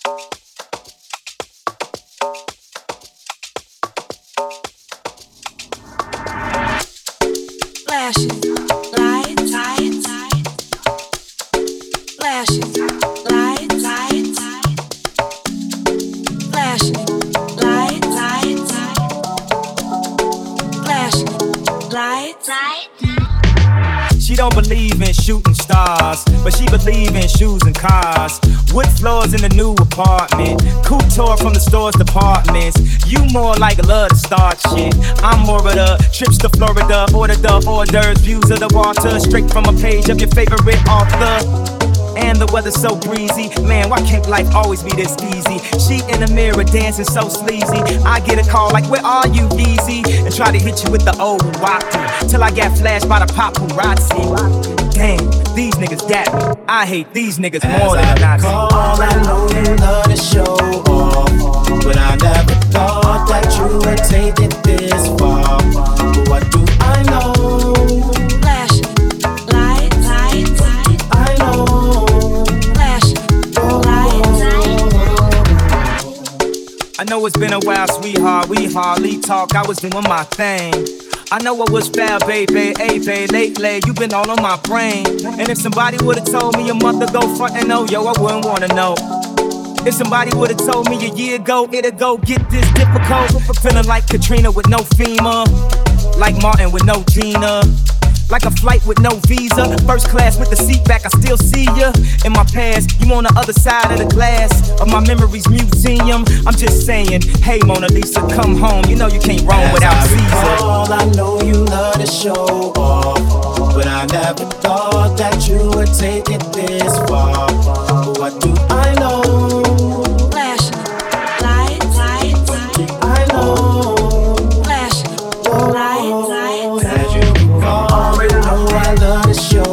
Flashing lights, flashing lights, flashing lights, flashing lights. She don't believe in shooting stars, but she believe in shoes and cars. Wood floors in the new apartment, couture from the store's departments. You more like love to start shit. I'm more of the trips to Florida, order the hors d'oeuvres, views of the water, straight from a page of your favorite author. And the weather's so breezy, man, why can't life always be this easy? She in the mirror dancing so sleazy. I get a call like, where are you, Easy? And try to hit you with the old wacky, till I got flashed by the paparazzi. Damn, these niggas got me. I hate these niggas more than a Nazi. I know you love to show off, but I never thought that you would take it this far. But what do I know? Flashing lights, I know. flashing lights. I know it's been a while, sweetheart, we hardly talk. I was doing my thing. I know I was foul, baby, hey, babe, lately you been all on my brain. And if somebody would've told me a month ago, front and no, yo, I wouldn't wanna know. If somebody would've told me a year ago, it'd go get this difficult. Feeling like Katrina with no FEMA, like Martin with no Gina, like a flight with no visa, first class with the seat back, I still see ya. In my past, you on the other side of the glass of my memories museum. I'm just saying, hey Mona Lisa, come home. You know you can't roam without Caesar. I know you love to show off, but I never thought that you would take it this far. But what do I know? Flashing lights, I know. flashing lights. That you already know I love to show